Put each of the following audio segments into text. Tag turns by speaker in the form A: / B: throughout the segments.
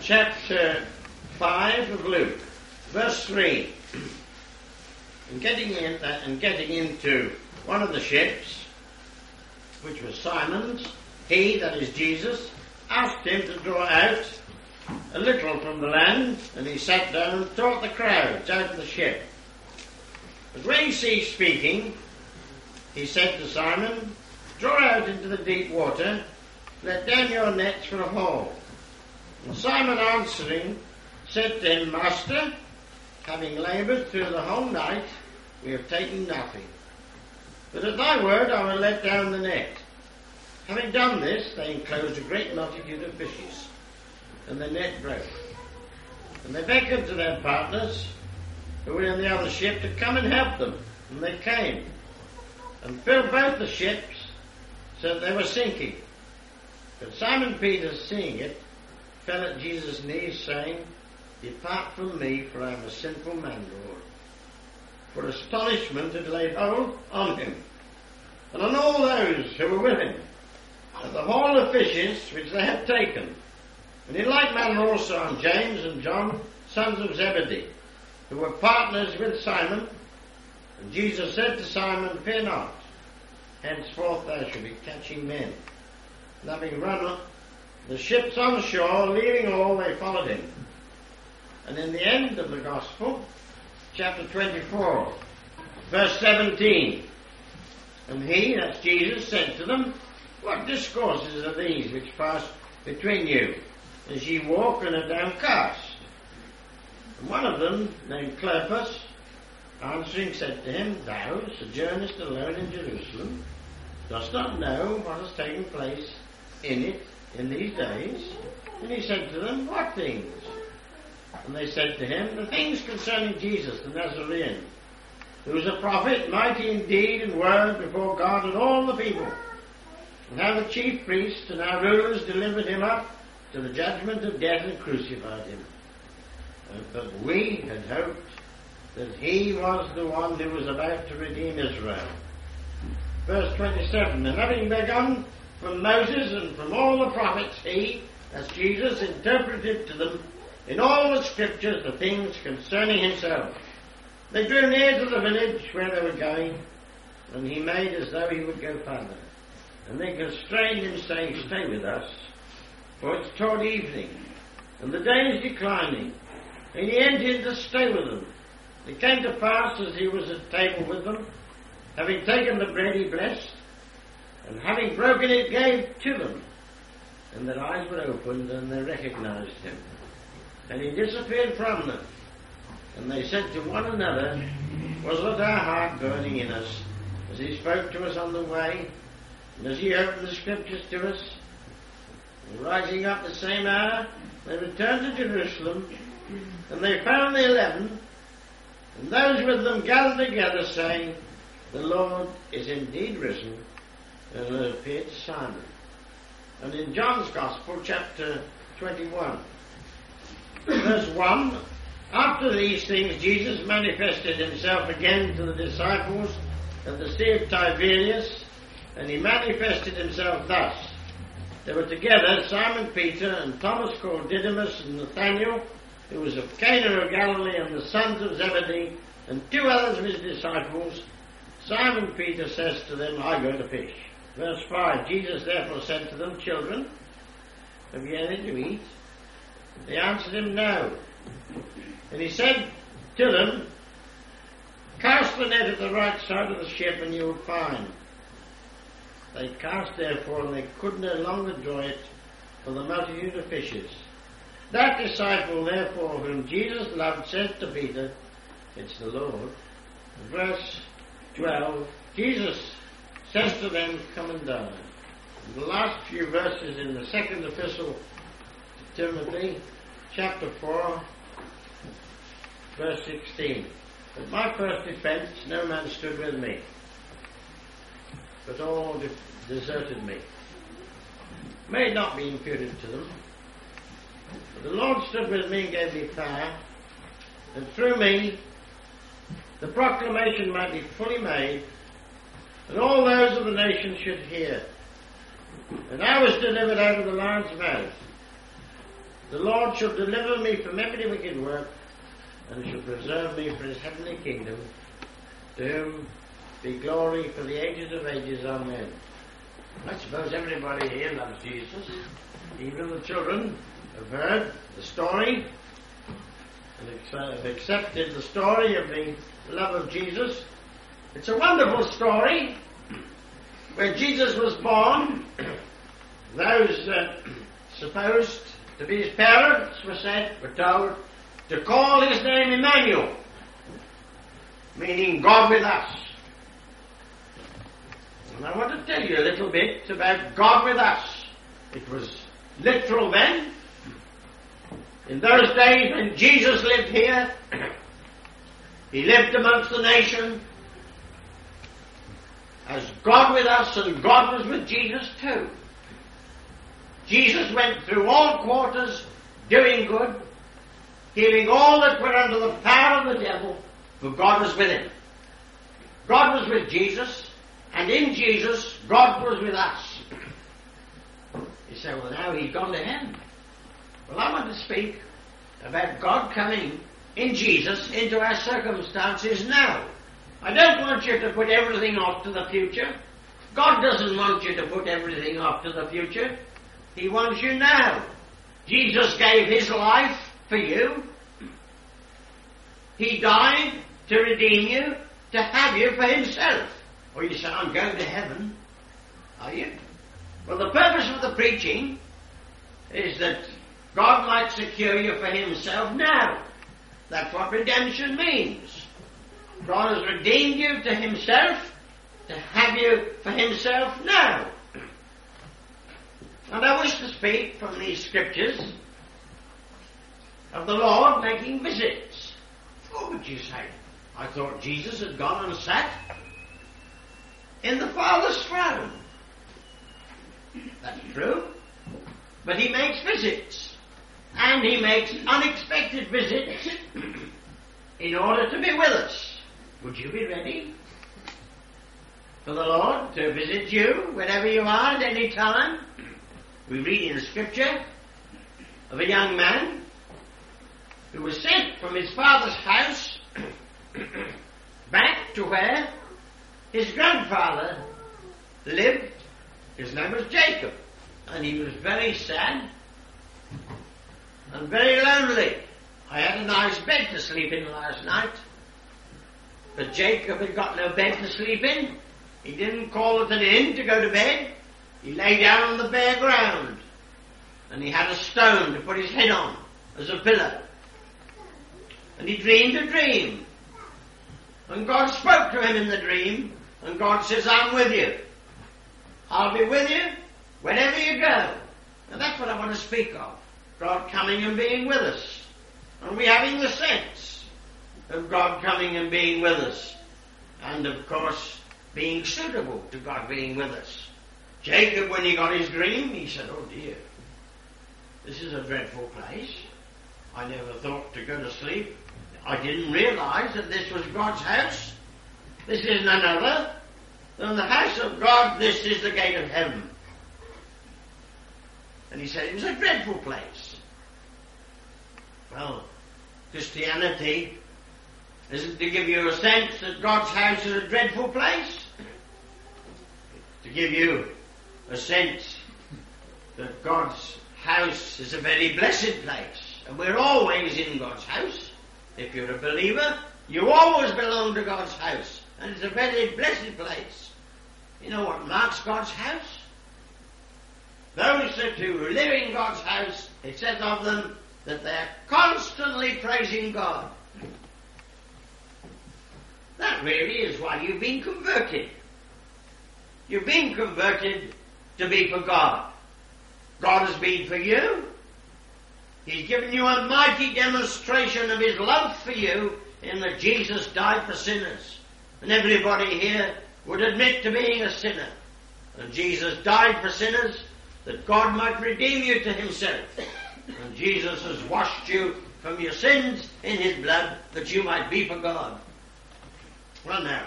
A: chapter 5 of Luke, verse 3. And getting into one of the ships, which was Simon's, he, that is Jesus, asked him to draw out a little from the land, and he sat down and taught the crowds out of the ship. But when he ceased speaking, he said to Simon, "Draw out into the deep water, let down your nets for a haul." And Simon answering said to him, "Master, having laboured through the whole night, we have taken nothing. But at thy word I will let down the net." Having done this, they enclosed a great multitude of fishes, and the net broke. And they beckoned to their partners, who were in the other ship, to come and help them. And they came, and filled both the ships, so that they were sinking. But Simon Peter, seeing it, fell at Jesus' knees, saying, "Depart from me, for I am a sinful man, Lord." For astonishment had laid hold on him, and on all those who were with him, at the haul of fishes which they had taken. And in like manner also on James and John, sons of Zebedee, who were partners with Simon. And Jesus said to Simon, "Fear not, henceforth thou shalt be catching men." And having run the ships on shore, leaving all, they followed him. And in the end of the Gospel, chapter 24, verse 17, and he, that's Jesus, said to them, "What discourses are these which pass between you, as ye walk and are downcast?" And one of them, named Cleopas, answering said to him, "Thou sojournest alone in Jerusalem, dost not know what has taken place in it in these days?" And he said to them, "What things?" And they said to him, "The things concerning Jesus the Nazarene, who was a prophet, mighty in deed and word before God and all the people, and how the chief priests and our rulers delivered him up to the judgment of death and crucified him. But we had hoped that he was the one who was about to redeem Israel." Verse 27, "And having begun from Moses and from all the prophets, he," that's Jesus, "interpreted to them in all the scriptures the things concerning himself. They drew near to the village where they were going, and he made as though he would go further. And they constrained him, saying, 'Stay with us, for it's toward evening, and the day is declining.' And he entered to stay with them. It came to pass, as he was at table with them, having taken the bread, he blessed, and having broken it, gave to them. And their eyes were opened, and they recognized him. And he disappeared from them. And they said to one another, 'Was not our heart burning in us as he spoke to us on the way, and as he opened the scriptures to us?' And rising up the same hour, they returned to Jerusalem, and they found the 11, and those with them gathered together, saying, 'The Lord is indeed risen, and has appeared to Simon.'" And in John's Gospel, chapter 21, verse 1, "After these things Jesus manifested himself again to the disciples at the Sea of Tiberias, and he manifested himself thus. They were together Simon Peter and Thomas called Didymus and Nathanael, who was of Cana of Galilee, and the sons of Zebedee, and two others of his disciples. Simon Peter says to them, 'I go to fish.' Verse 5, "Jesus therefore said to them, 'Children, have ye anything to eat?' They answered him, 'No.' And he said to them, 'Cast the net at the right side of the ship, and you will find.' They cast therefore, and they could no longer draw it for the multitude of fishes. That disciple therefore whom Jesus loved said to Peter, 'It's the Lord.' Verse 12, Jesus says to them, 'Come and dine.'" The last few verses in the second epistle to Timothy, chapter 4, verse 16. "At my first defence no man stood with me, but all deserted me. May it not be imputed to them. But the Lord stood with me and gave me power, and through me the proclamation might be fully made, and all those of the nations should hear. And I was delivered out of the lion's mouth. The Lord shall deliver me from every wicked work, and shall preserve me for his heavenly kingdom. To whom be glory for the ages of ages. Amen. I suppose everybody here loves Jesus. Even the children have heard the story and have accepted the story of the love of Jesus. It's a wonderful story. When Jesus was born, those supposed to be his parents were told to call his name Emmanuel, meaning God with us. And I want to tell you a little bit about God with us. It was literal then. In those days when Jesus lived here, he lived amongst the nation as God with us, and God was with Jesus too. Jesus went through all quarters doing good, healing all that were under the power of the devil, for God was with him. God was with Jesus, and in Jesus, God was with us. You say, well, now he's gone to heaven. Well, I want to speak about God coming in Jesus into our circumstances now. I don't want you to put everything off to the future. God doesn't want you to put everything off to the future. He wants you now. Jesus gave his life for you. He died to redeem you, to have you for himself. Or you say, I'm going to heaven. Are you? Well, the purpose of the preaching is that God might secure you for himself now. That's what redemption means. God has redeemed you to himself, to have you for himself now. And I wish to speak from these scriptures of the Lord making visits. What would you say? I thought Jesus had gone and sat in the Father's throne. That's true. But he makes visits. And he makes unexpected visits in order to be with us. Would you be ready for the Lord to visit you wherever you are at any time? We read in the scripture of a young man who was sent from his father's house back to where his grandfather lived. His name was Jacob, and he was very sad and very lonely. I had a nice bed to sleep in last night, but Jacob had got no bed to sleep in. He didn't call it an inn to go to bed. He lay down on the bare ground, and he had a stone to put his head on as a pillow. And he dreamed a dream. And God spoke to him in the dream, and God says, I'm with you. I'll be with you wherever you go. And that's what I want to speak of. God coming and being with us. And we having the sense of God coming and being with us. And of course, being suitable to God being with us. Jacob, when he got his dream, he said, oh dear, this is a dreadful place. I never thought to go to sleep. I didn't realize that this was God's house. This is none other than the house of God. This is the gate of heaven. And he said it was a dreadful place. Well, Christianity isn't to give you a sense that God's house is a dreadful place. To give you a sense that God's house is a very blessed place. And we're always in God's house. If you're a believer, you always belong to God's house. And it's a very blessed place. You know what marks God's house? Those who live in God's house, it says of them that they're constantly praising God. That really is why you've been converted. You've been converted to be for God. God has been for you. He's given you a mighty demonstration of his love for you in that Jesus died for sinners. And everybody here would admit to being a sinner. And Jesus died for sinners that God might redeem you to himself. And Jesus has washed you from your sins in his blood that you might be for God. Well now,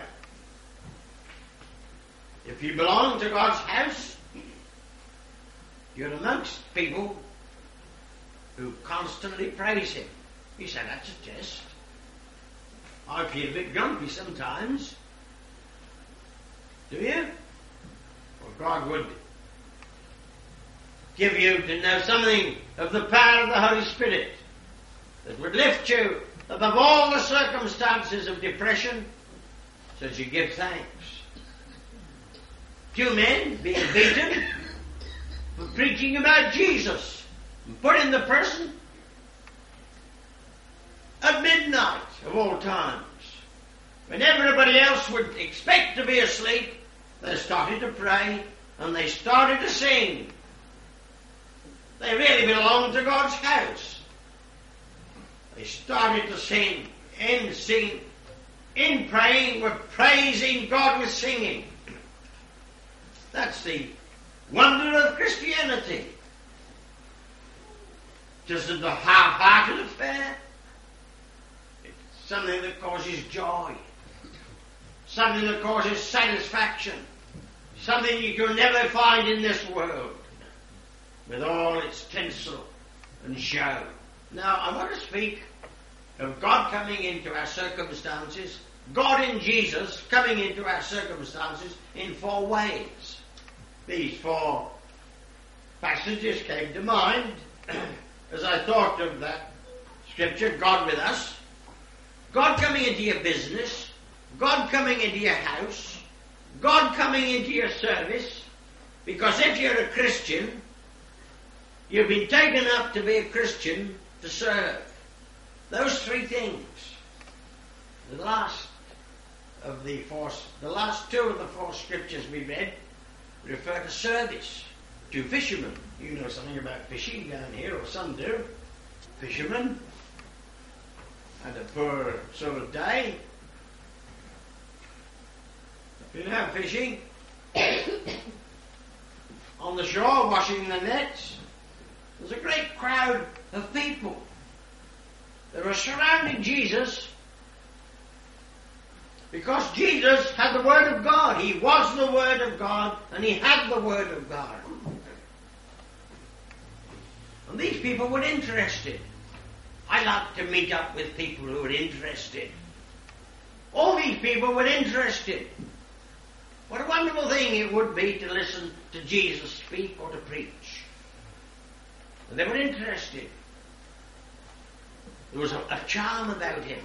A: if you belong to God's house, you're amongst people who constantly praise him. You say, that's a test. I feel a bit grumpy sometimes. Do you? Well, God would give you to know something of the power of the Holy Spirit that would lift you above all the circumstances of depression, so that you give thanks. Two men being beaten for preaching about Jesus and put in the prison at midnight of all times. When everybody else would expect to be asleep, they started to pray and they started to sing. They really belonged to God's house. They started to sing, in praying, were praising God with singing. That's the wonder of Christianity. It isn't a half-hearted affair. It's something that causes joy. Something that causes satisfaction. Something you can never find in this world, with all its tinsel and show. Now, I want to speak of God coming into our circumstances, God in Jesus coming into our circumstances in 4 ways. These 4 passages came to mind as I thought of that scripture, God with us, God coming into your business, God coming into your house, God coming into your service, because if you're a Christian, you've been taken up to be a Christian to serve. Those 3 things. The last 2 of the 4 scriptures we read refer to service. 2 fishermen. You know something about fishing down here, or some do. Fishermen had a poor sort of day. You know, fishing on the shore, washing the nets. There's a great crowd of people that were surrounding Jesus, because Jesus had the Word of God. He was the Word of God, and He had the Word of God. And these people were interested. I like to meet up with people who are interested. All these people were interested. What a wonderful thing it would be to listen to Jesus speak or to preach. And they were interested. There was a charm about him.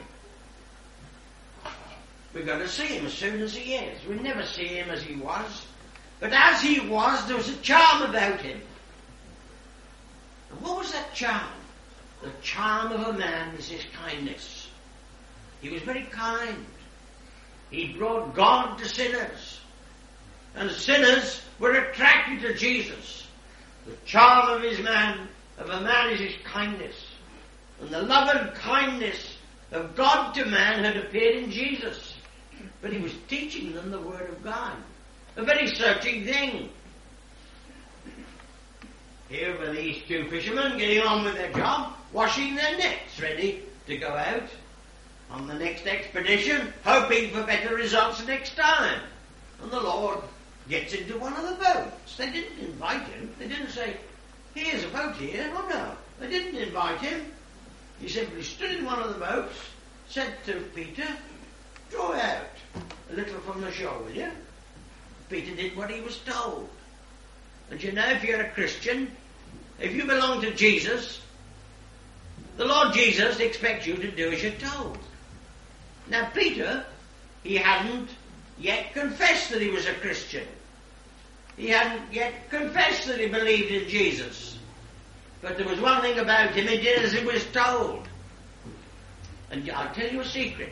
A: We're going to see him as soon as he is. We never see him as he was. But as he was, there was a charm about him. And what was that charm? The charm of a man is his kindness. He was very kind. He brought God to sinners. And sinners were attracted to Jesus. The charm of a man is his kindness. And the love and kindness of God to man had appeared in Jesus. But he was teaching them the Word of God. A very searching thing. Here were these 2 fishermen getting on with their job, washing their nets, ready to go out on the next expedition, hoping for better results next time. And the Lord gets into one of the boats. They didn't invite him. They didn't say, here's a boat here. Oh no, they didn't invite him. He simply stood in one of the boats, said to Peter, draw out a little from the shore, will you? Peter did what he was told. And you know, if you're a Christian, if you belong to Jesus, the Lord Jesus expects you to do as you're told. Now Peter, he hadn't yet confessed that he was a Christian. He hadn't yet confessed that he believed in Jesus. But there was one thing about him, he did as he was told. And I'll tell you a secret.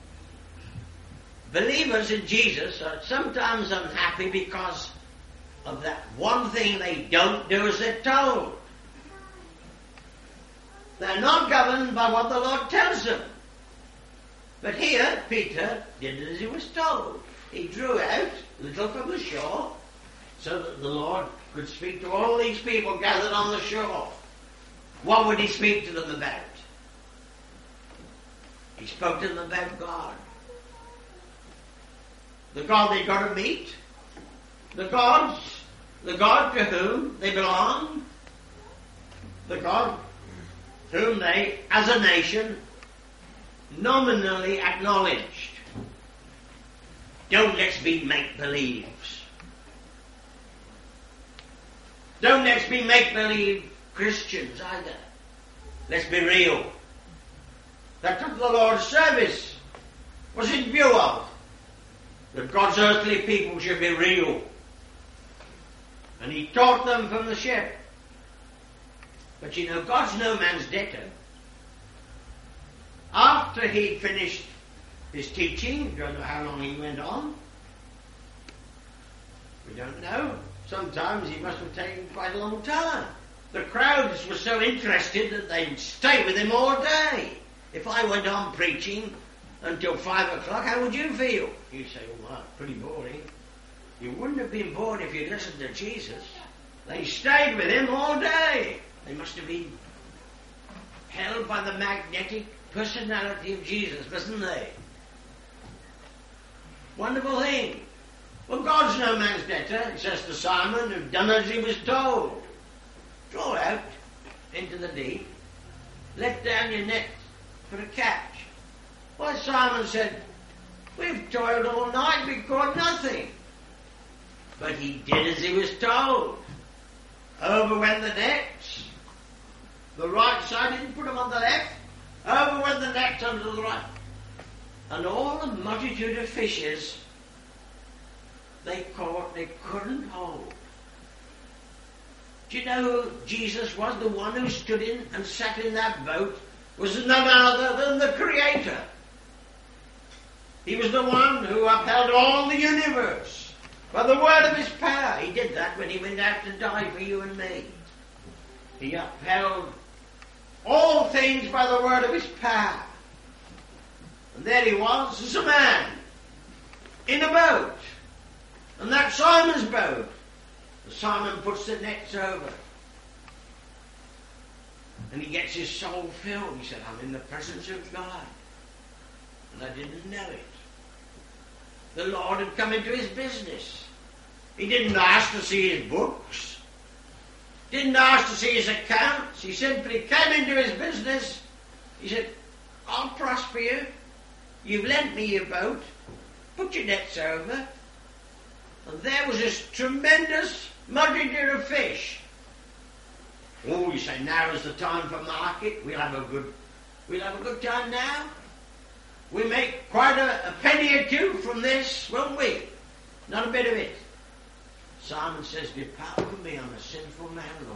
A: Believers in Jesus are sometimes unhappy because of that one thing they don't do as they're told. They're not governed by what the Lord tells them. But here, Peter did as he was told. He drew out a little from the shore so that the Lord could speak to all these people gathered on the shore. What would he speak to them about? He spoke to them about God. The God they got to meet. The God to whom they belong. The God whom they, as a nation, nominally acknowledged. Don't let's be make-believes. Don't let's be make-believe Christians either. Let's be real. That's what the Lord's service was in view of. That God's earthly people should be real. And he taught them from the ship. But you know, God's no man's debtor. After he'd finished his teaching, don't know how long he went on. We don't know. Sometimes he must have taken quite a long time. The crowds were so interested that they'd stay with him all day. If I went on preaching until 5 o'clock, how would you feel? You'd say, oh, well, pretty boring. You wouldn't have been bored if you'd listened to Jesus. They stayed with him all day. They must have been held by the magnetic personality of Jesus, wasn't they? Wonderful thing. Well, God's no man's debtor. It says to Simon, who'd done as he was told. Draw out into the deep. Let down your net for a catch. Well, Simon said, we've toiled all night, we caught nothing. But he did as he was told. Over went the nets. The right side, didn't put them on the left. Over went the nets onto the right. And all the multitude of fishes they caught, they couldn't hold. Do you know who Jesus was? The one who stood in and sat in that boat was none other than the Creator. He was the one who upheld all the universe by the word of his power. He did that when he went out to die for you and me. He upheld all things by the word of his power. And there he was as a man in a boat. And that's Simon's boat. And Simon puts the nets over. And he gets his soul filled. He said, I'm in the presence of God. And I didn't know it. The Lord had come into his business. He didn't ask to see his books. Didn't ask to see his accounts. He simply came into his business. He said, I'll prosper you. You've lent me your boat. Put your nets over. And there was this tremendous multitude of fish. Oh, you say, now is the time for market. We'll have a good time now. We make quite a penny or two from this, won't we? Not a bit of it. Simon says, depart from me, I'm a sinful man, Lord.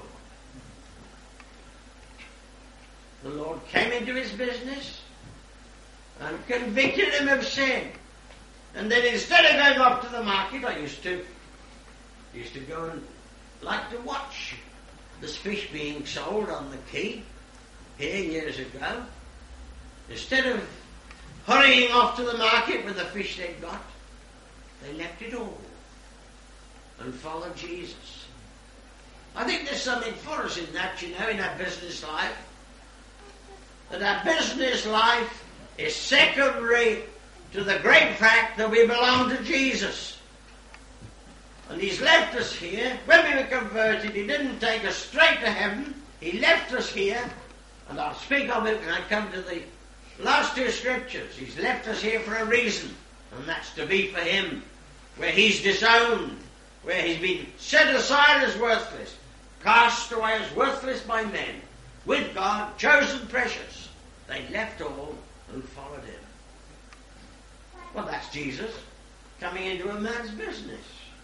A: The Lord came into his business and convicted him of sin. And then instead of going off to the market, I used to go and like to watch this fish being sold on the quay here years ago. Instead of hurrying off to the market with the fish they'd got, they left it all and followed Jesus. I think there's something for us in that, you know, in our business life. That our business life is secondary to the great fact that we belong to Jesus. And he's left us here. When we were converted, he didn't take us straight to heaven. He left us here. And I'll speak of it when I come to the last two scriptures. He's left us here for a reason. And that's to be for him. Where he's disowned. Where he's been set aside as worthless. Cast away as worthless by men. With God, chosen precious. They left all and followed him. Well, that's Jesus coming into a man's business.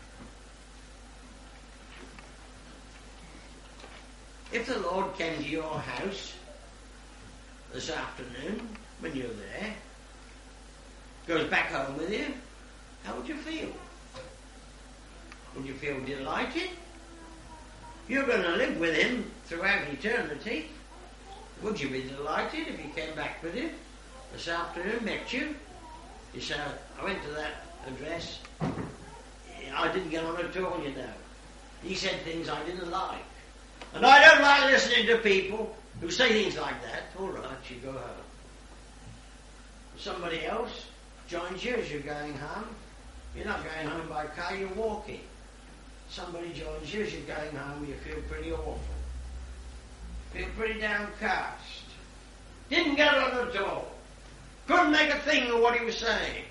A: If the Lord came to your house this afternoon when you're there, goes back home with you, how would you feel? Would you feel delighted? You're going to live with him throughout eternity. Would you be delighted if he came back with you this afternoon, met you? You say, I went to that address. I didn't get on at all, you know. He said things I didn't like. And I don't like listening to people who say things like that. All right, you go home. Somebody else joins you as you're going home. You're not going home by car, you're walking. Somebody joins you as you're going home, you feel pretty awful. feel pretty downcast. Didn't get on at all. Couldn't make a thing of what he was saying.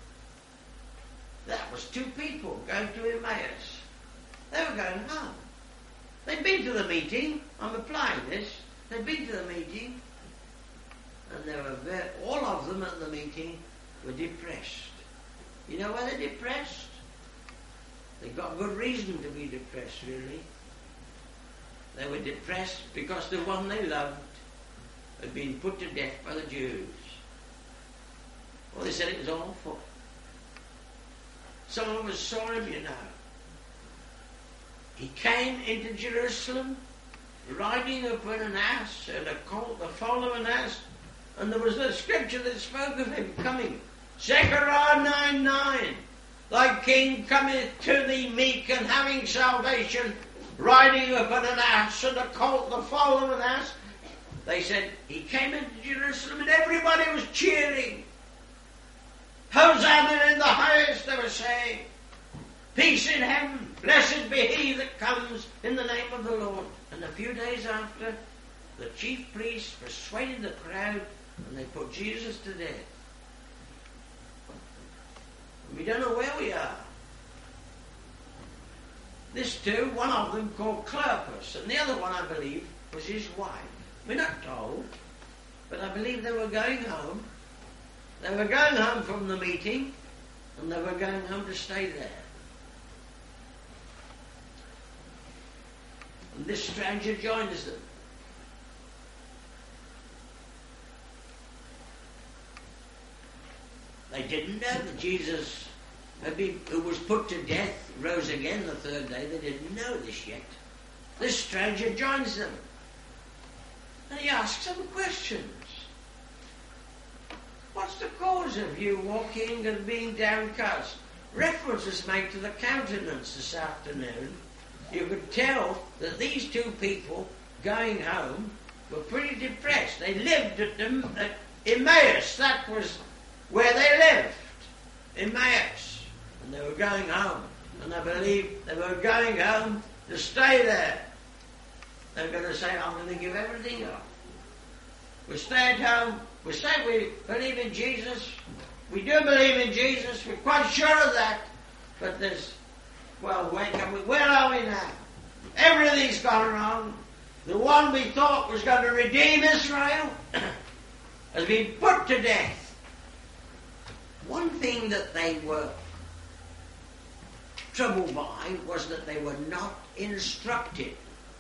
A: That was two people going to Emmaus. They were going home. They'd been to the meeting. I'm applying this. They'd been to the meeting, and they were all of them at the meeting were depressed. You know why they're depressed? They've got good reason to be depressed, really. They were depressed because the one they loved had been put to death by the Jews. Well, they said it was awful. Some of us saw him, you know. He came into Jerusalem riding upon an ass and a colt, the foal of an ass, and there was a scripture that spoke of him coming. Zechariah 9:9. Thy king cometh to thee meek and having salvation, riding upon an ass and a colt, the foal of an ass. They said he came into Jerusalem and everybody was cheering. Hosanna in the highest, they were saying. Peace in heaven. Blessed be he that comes in the name of the Lord. And a few days after, the chief priests persuaded the crowd and they put Jesus to death. We don't know where we are. This two, one of them called Cleopas, and the other one, I believe, was his wife. We're not told, but I believe they were going home. They were going home from the meeting, and they were going home to stay there. And this stranger joins them. They didn't know that Jesus, who was put to death, rose again the third day. They didn't know this yet. This stranger joins them. And he asks them questions. What's the cause of you walking and being downcast? Reference is made to the countenance this afternoon. You could tell that these two people going home were pretty depressed. They lived at Emmaus. That was where they lived, Emmaus. And they were going home. And I believe they were going home to stay there. They were going to say, I'm going to give everything up. We stay at home. We say we believe in Jesus. We do believe in Jesus. We're quite sure of that. But where are we now? Everything's gone wrong. The one we thought was going to redeem Israel has been put to death. One thing that they were troubled by was that they were not instructed.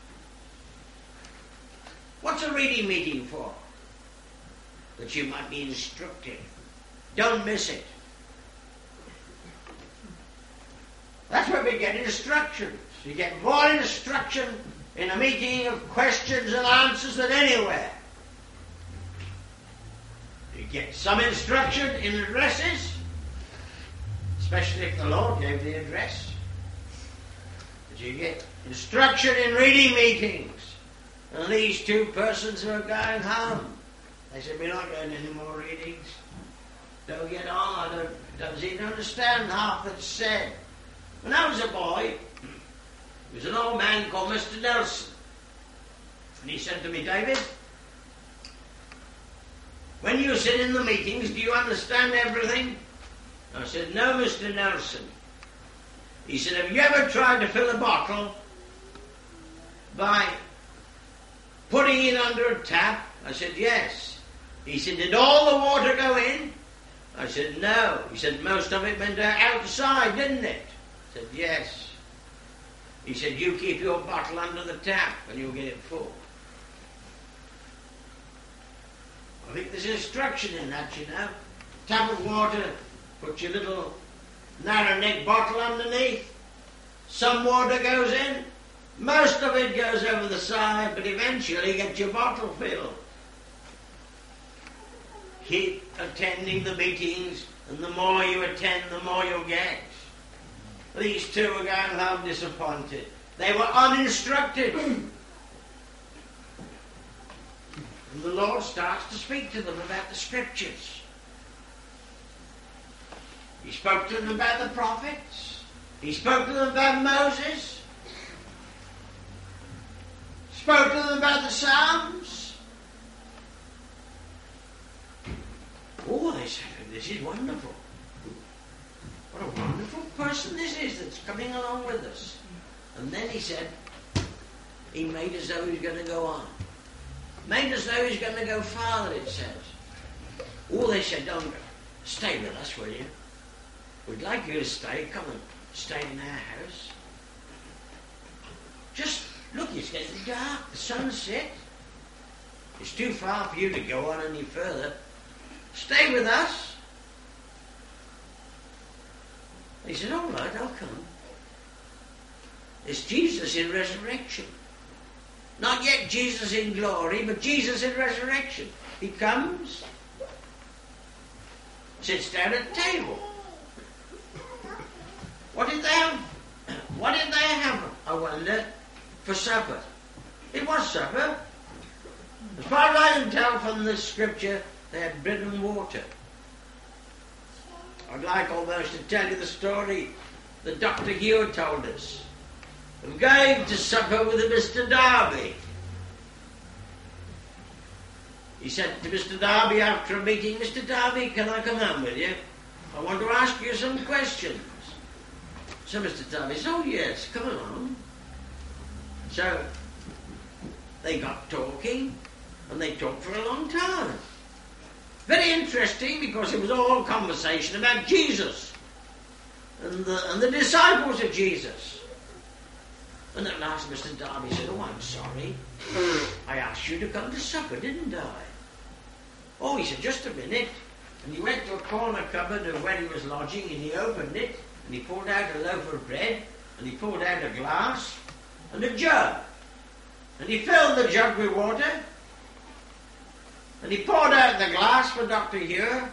A: What's a reading meeting for? That you might be instructed. Don't miss it. That's where we get instructions. You get more instruction in a meeting of questions and answers than anywhere. You get some instruction in addresses, especially if the Lord gave the address. But you get instruction in reading meetings. And these two persons were going home. They said, we're not going any more readings. Don't get on. I don't even understand half that's said. When I was a boy, there was an old man called Mr. Nelson. And he said to me, David, when you sit in the meetings, do you understand everything? I said, no, Mr. Nelson. He said, have you ever tried to fill a bottle by putting it under a tap? I said, yes. He said, did all the water go in? I said, no. He said, most of it went outside, didn't it? I said, yes. He said, you keep your bottle under the tap and you'll get it full. I think there's instruction in that, you know. Tap of water, put your little narrow neck bottle underneath. Some water goes in, most of it goes over the side, but eventually get your bottle filled. Keep attending the meetings, and the more you attend, the more you'll get. These two were going home disappointed. They were uninstructed. And the Lord starts to speak to them about the Scriptures. He spoke to them about the prophets. He spoke to them about Moses. Spoke to them about the Psalms. Oh, they said, this is wonderful. What a wonderful person this is that's coming along with us. And then he said, he made as though he was going to go on. Made as though he was going to go farther, it says. Oh, they said, don't stay with us, will you? We'd like you to stay. Come and stay in our house. Just look, it's getting dark. The sun's set. It's too far for you to go on any further. Stay with us. He said, all right, I'll come. It's Jesus in resurrection. Not yet Jesus in glory, but Jesus in resurrection. He comes, sits down at the table. What did they have? What did they have, I wonder, for supper? It was supper. As far as I can tell from the scripture, they had bread and water. I'd like almost to tell you the story that Dr. Hugh told us of going to supper with Mr. Darby. He said to Mr. Darby after a meeting, Mr. Darby, can I come home with you? I want to ask you some questions. So Mr. Darby said, oh yes, come along. So they got talking, and they talked for a long time. Very interesting, because it was all conversation about Jesus and the disciples of Jesus. And at last Mr. Darby said, oh, I'm sorry. I asked you to come to supper, didn't I? Oh, he said, just a minute. And he went to a corner cupboard of where he was lodging, and he opened it, and he pulled out a loaf of bread, and he pulled out a glass and a jug. And he filled the jug with water, and he poured out the glass for Dr. Hugh,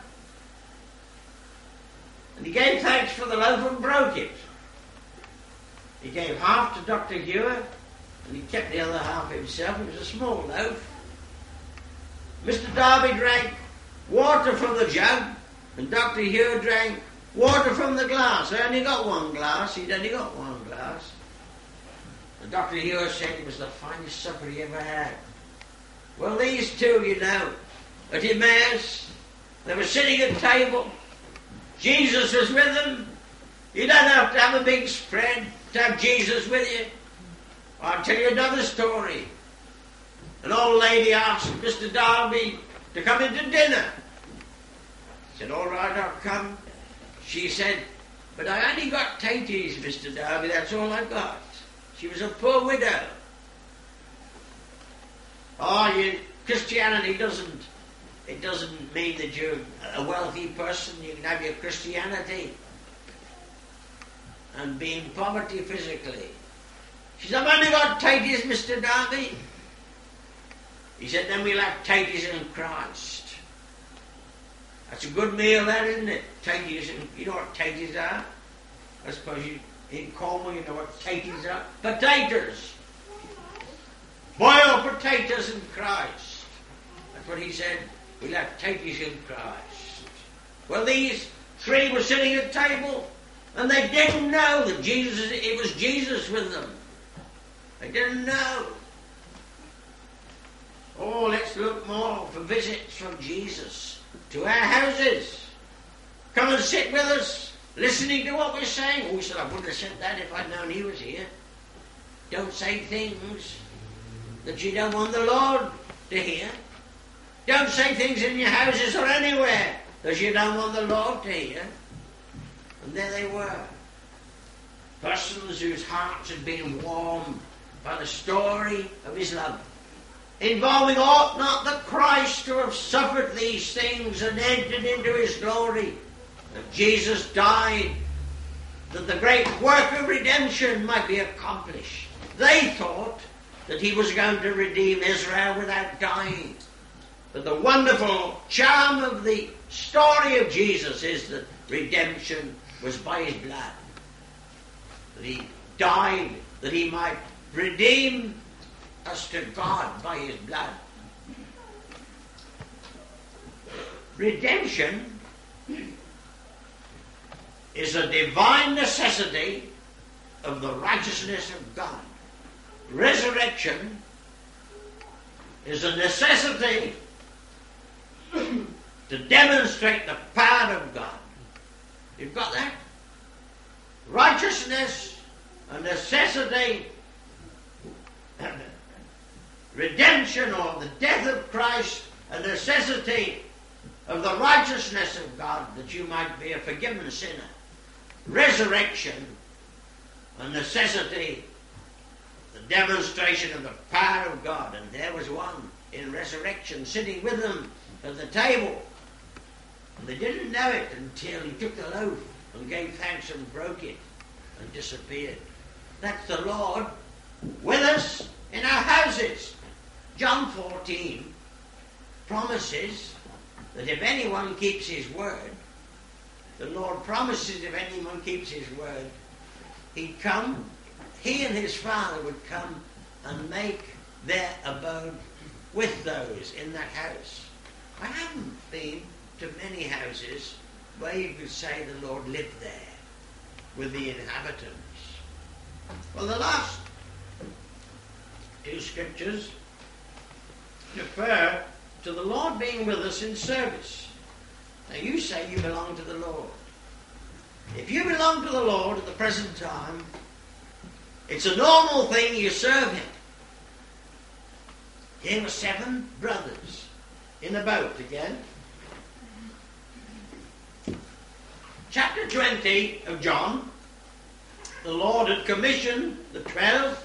A: and he gave thanks for the loaf and broke it. He gave half to Dr. Hugh, and he kept the other half himself. It was a small loaf. Mr. Darby drank water from the jug, and Dr. Hugh drank water from the glass. They only got one glass. He'd only got one glass. And Dr. Hugh said it was the finest supper he ever had. Well, these two, you know, at Emmaus, they were sitting at table. Jesus was with them. You don't have to have a big spread to have Jesus with you. I'll tell you another story. An old lady asked Mr. Darby to come into dinner. He said, all right, I'll come. She said, but I only got taties, Mr. Darby, that's all I got. She was a poor widow. Oh, Christianity doesn't mean that you're a wealthy person. You can have your Christianity and be in poverty physically. She said, I've only got taties, Mr. Darby. He said, then we'll have taties in Christ. That's a good meal, that, isn't it? Taties, you know what taties are? I suppose in Cornwall you know what taties are? Potatoes. Boiled potatoes in Christ. That's what he said. We'll have taties in Christ. Well, these three were sitting at table, and they didn't know that it was Jesus with them. They didn't know. Oh, let's look more for visits from Jesus to our houses. Come and sit with us, listening to what we're saying. Oh, he said, I wouldn't have said that if I'd known he was here. Don't say things that you don't want the Lord to hear. Don't say things in your houses or anywhere that you don't want the Lord to hear. And there they were. Persons whose hearts had been warmed by the story of his love. Involving ought not the Christ to have suffered these things and entered into his glory. That Jesus died, that the great work of redemption might be accomplished. They thought that he was going to redeem Israel without dying. But the wonderful charm of the story of Jesus is that redemption was by his blood. That he died that he might redeem us to God by his blood. Redemption is a divine necessity of the righteousness of God. Resurrection is a necessity to demonstrate the power of God. You've got that? Righteousness, a necessity, redemption or the death of Christ, a necessity of the righteousness of God that you might be a forgiven sinner. Resurrection, a necessity, the demonstration of the power of God. And there was one in resurrection sitting with them at the table. And they didn't know it until he took the loaf and gave thanks and broke it and disappeared. That's the Lord with us in our houses. John 14 promises that if anyone keeps his word, the Lord promises if anyone keeps his word, he'd come, he and his Father would come and make their abode with those in that house. I haven't been to many houses where you could say the Lord lived there with the inhabitants. Well, the last two scriptures refer to the Lord being with us in service. Now you say you belong to the Lord. If you belong to the Lord at the present time, it's a normal thing you serve him. Here were 7 brothers in a boat again. Chapter 20 of John, the Lord had commissioned the 12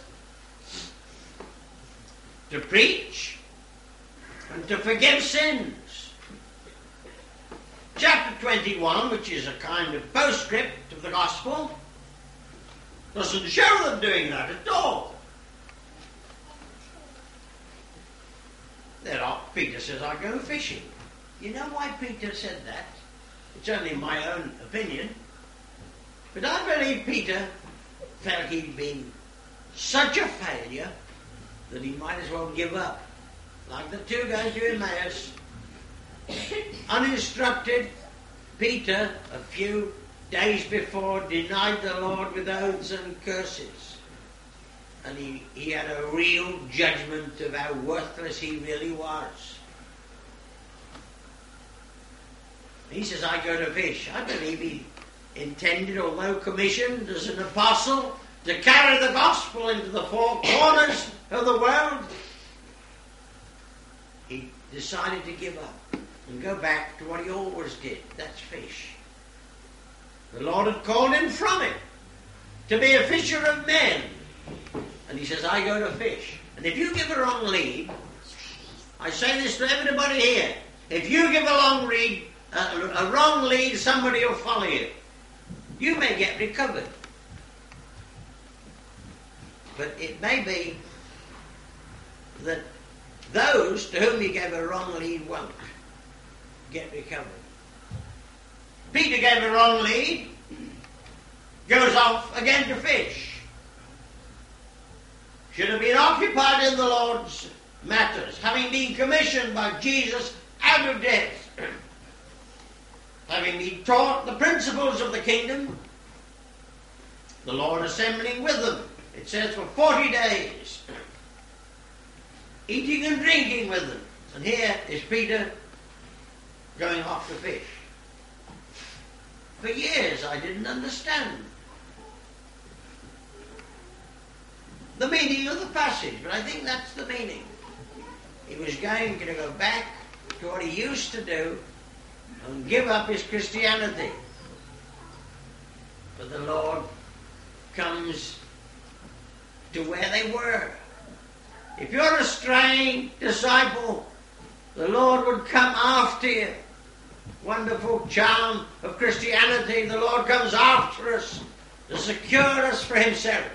A: to preach and to forgive sins. Chapter 21, which is a kind of postscript of the gospel, doesn't show them doing that at all. Peter says, I go fishing. You know why Peter said that? It's only my own opinion. But I believe Peter felt he'd been such a failure that he might as well give up. Like the 2 going to Emmaus. Uninstructed, Peter, a few days before, denied the Lord with oaths and curses. And he had a real judgment of how worthless he really was. He says, I go to fish. I believe he intended, although commissioned as an apostle, to carry the gospel into the 4 corners of the world. He decided to give up and go back to what he always did. That's fish. The Lord had called him from it to be a fisher of men. And he says, I go to fish. And if you give a wrong lead, I say this to everybody here, if you give a wrong lead, somebody will follow you. You may get recovered. But it may be that those to whom you gave a wrong lead won't get recovered. Peter gave a wrong lead, goes off again to fish. Should have been occupied in the Lord's matters, having been commissioned by Jesus out of death, having been taught the principles of the kingdom, the Lord assembling with them, it says, for 40 days, eating and drinking with them. And here is Peter going off to fish. For years I didn't understand the meaning of the passage, but I think that's the meaning. He was going to go back to what he used to do and give up his Christianity. But the Lord comes to where they were. If you're a straying disciple, the Lord would come after you. Wonderful charm of Christianity. The Lord comes after us to secure us for himself.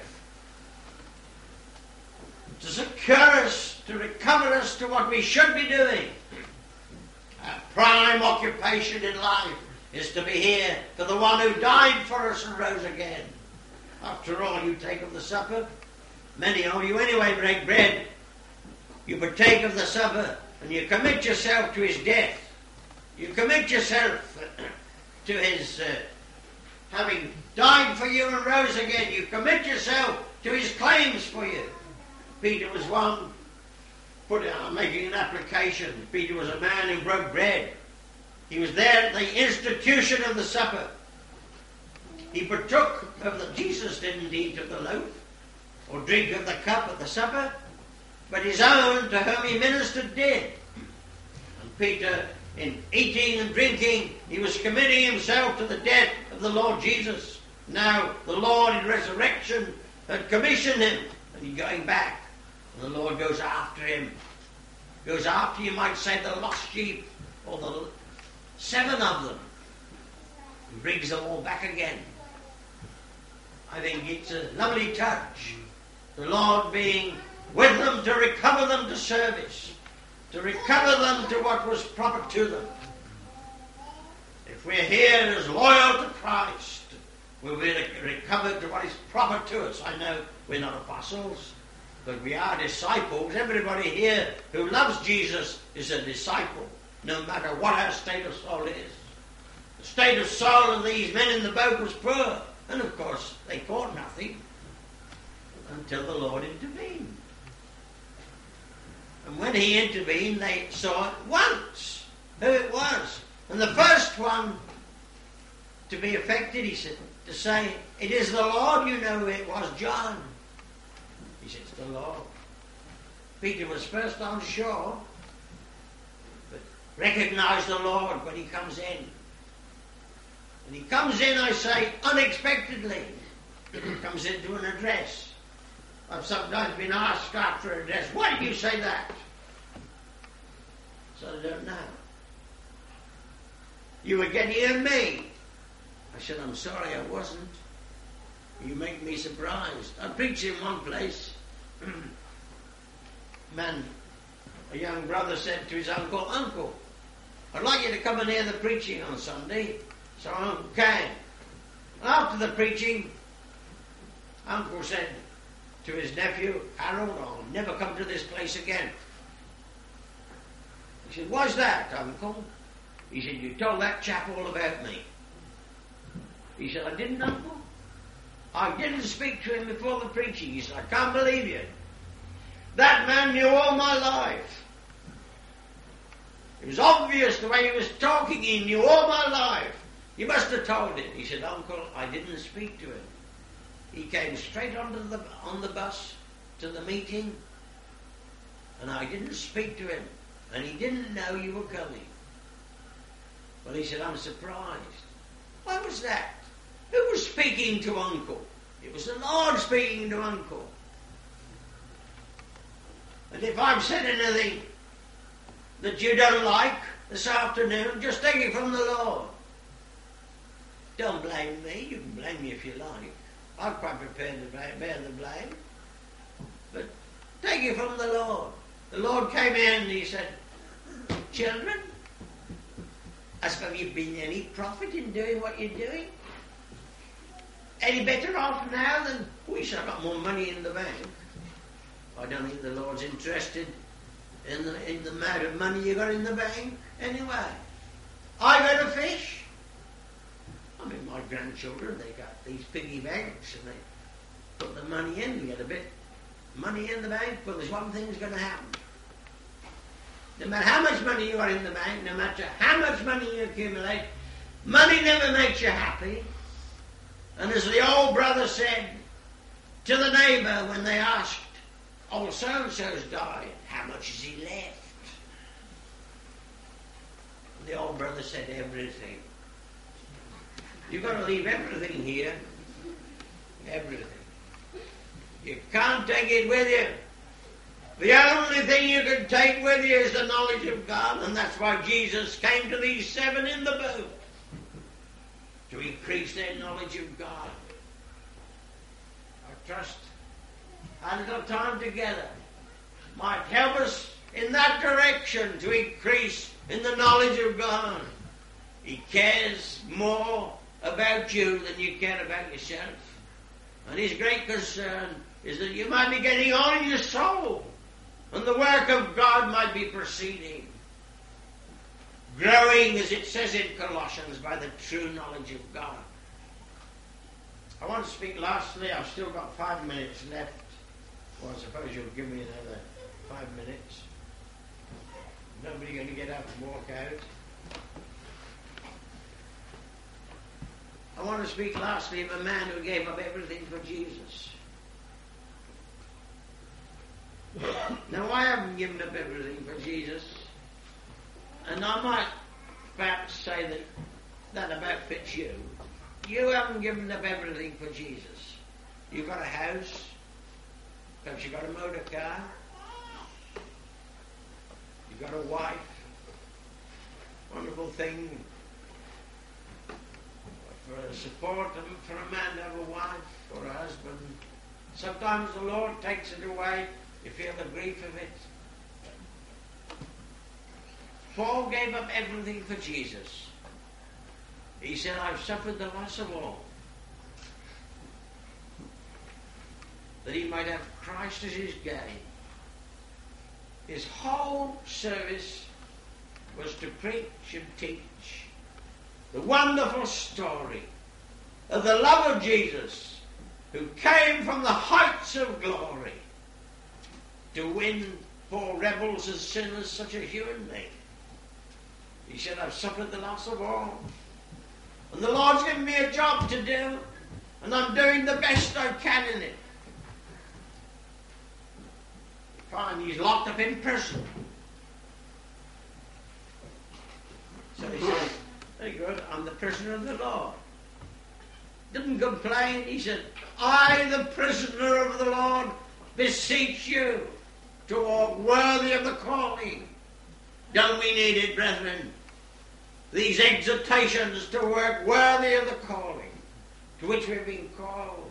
A: To secure us, to recover us to what we should be doing. Our prime occupation in life is to be here for the one who died for us and rose again. After all, you take of the supper. Many of you anyway break bread. You partake of the supper and you commit yourself to his death. You commit yourself to his having died for you and rose again. You commit yourself to his claims for you. Peter was one making an application. Peter was a man who broke bread. He was there at the institution of the supper. He partook of the... Jesus didn't eat of the loaf or drink of the cup at the supper, but his own to whom he ministered did. And Peter, in eating and drinking, he was committing himself to the death of the Lord Jesus. Now the Lord in resurrection had commissioned him, and he's going back. And the Lord goes after him. Goes after, you might say, the lost sheep, or the 7 of them, and brings them all back again. I think it's a lovely touch. The Lord being with them to recover them to service, to recover them to what was proper to them. If we're here as loyal to Christ, we'll be recovered to what is proper to us. I know we're not apostles, but we are disciples. Everybody here who loves Jesus is a disciple, no matter what our state of soul is. The state of soul of these men in the boat was poor, and of course they caught nothing until the Lord intervened. And when he intervened, they saw at once who it was. And the first one to be affected, he said, to say, it is the Lord, you know who it was, John. He said, it's the Lord. Peter was first on shore, but recognized the Lord when he comes in. And he comes in, I say, unexpectedly. He comes into an address. I've sometimes been asked after an address, why did you say that? So I don't know. You were getting at me. I said, I'm sorry, I wasn't. You make me surprised. I preached in one place. Man, a young brother said to his uncle, Uncle, I'd like you to come and hear the preaching on Sunday. So Uncle came. After the preaching, Uncle said to his nephew, Harold, I'll never come to this place again. He said, why's that, Uncle? He said, you told that chap all about me. He said, I didn't, Uncle. I didn't speak to him before the preaching. He said, I can't believe you. That man knew all my life. It was obvious the way he was talking. He knew all my life. You must have told him. He said, Uncle, I didn't speak to him. He came straight on the bus to the meeting, and I didn't speak to him, and he didn't know you were coming. Well, he said, I'm surprised. Why was that? Who was speaking to Uncle? It was the Lord speaking to Uncle. And if I've said anything that you don't like this afternoon, just take it from the Lord. Don't blame me. You can blame me if you like. I'm quite prepared to bear the blame. But take it from the Lord. The Lord came in and he said, children, have you been any profit in doing what you're doing? Any better off now than we should have got more money in the bank? I don't think the Lord's interested in the amount of money you got in the bank anyway. I go to fish. I mean, my grandchildren, they got these piggy banks and they put the money in. We get a bit money in the bank. Well, there's one thing that's going to happen. No matter how much money you got in the bank, no matter how much money you accumulate, money never makes you happy. And as the old brother said to the neighbour when they asked, old so-and-so's died, how much has he left? And the old brother said, everything. You've got to leave everything here. Everything. You can't take it with you. The only thing you can take with you is the knowledge of God, and that's why Jesus came to these 7 in the boat, to increase their knowledge of God. I trust a little time together might help us in that direction to increase in the knowledge of God. He cares more about you than you care about yourself. And his great concern is that you might be getting on in your soul, and the work of God might be proceeding, growing, as it says in Colossians, by the true knowledge of God. I want to speak lastly. I've still got 5 minutes left. Well, I suppose you'll give me another 5 minutes. Nobody going to get up and walk out. I want to speak lastly of a man who gave up everything for Jesus. Now, I haven't given up everything for Jesus, and I might perhaps say that about fits you. You haven't given up everything for Jesus. You've got a house, perhaps you've got a motor car, you've got a wife. Wonderful thing for support and for a man to have a wife or a husband. Sometimes the Lord takes it away. You feel the grief of it. Paul gave up everything for Jesus. He said, I've suffered the loss of all, that he might have Christ as his gain. His whole service was to preach and teach the wonderful story of the love of Jesus, who came from the heights of glory to win poor rebels and sinners such as you and me. He said, I've suffered the loss of all, and the Lord's given me a job to do, and I'm doing the best I can in it. Fine, he's locked up in prison. So he said, very good, I'm the prisoner of the Lord. Didn't complain. He said, I, the prisoner of the Lord, beseech you to walk worthy of the calling. Don't we need it, brethren? These exhortations to work worthy of the calling to which we've been called.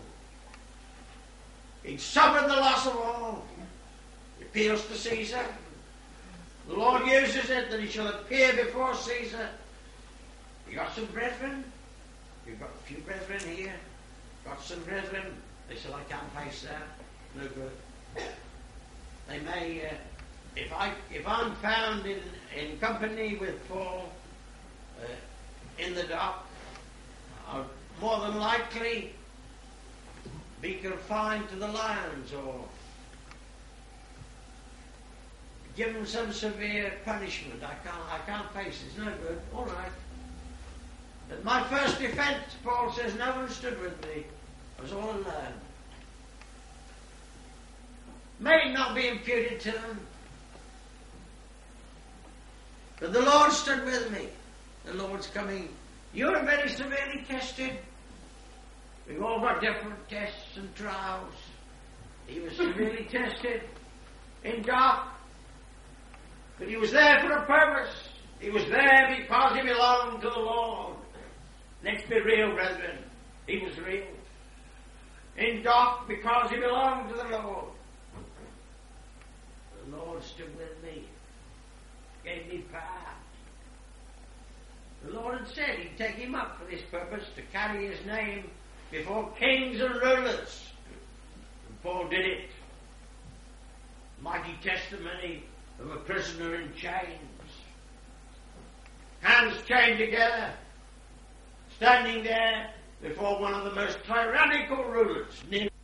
A: He suffered the loss of all. He appeals to Caesar. The Lord uses it that he shall appear before Caesar. You got some brethren? You've got a few brethren here. Got some brethren? They said, I can't face that. No good. They may, if I'm found in company with Paul in the dock, I'll more than likely be confined to the lions or given some severe punishment. I can't face it. It's no good. All right. At my first defence, Paul says, no one stood with me. I was all alone. May it not be imputed to them, but the Lord stood with me. The Lord's coming. You're very severely tested. We've all got different tests and trials. He was severely tested in dark, but he was there for a purpose. He was there because he belonged to the Lord. Let's be real, brethren. He was real. In dark because he belonged to the Lord. The Lord stood with me. Gave me power. The Lord had said he'd take him up for this purpose, to carry his name before kings and rulers. And Paul did it. Mighty testimony of a prisoner in chains. Hands chained together, standing there before one of the most tyrannical rulers.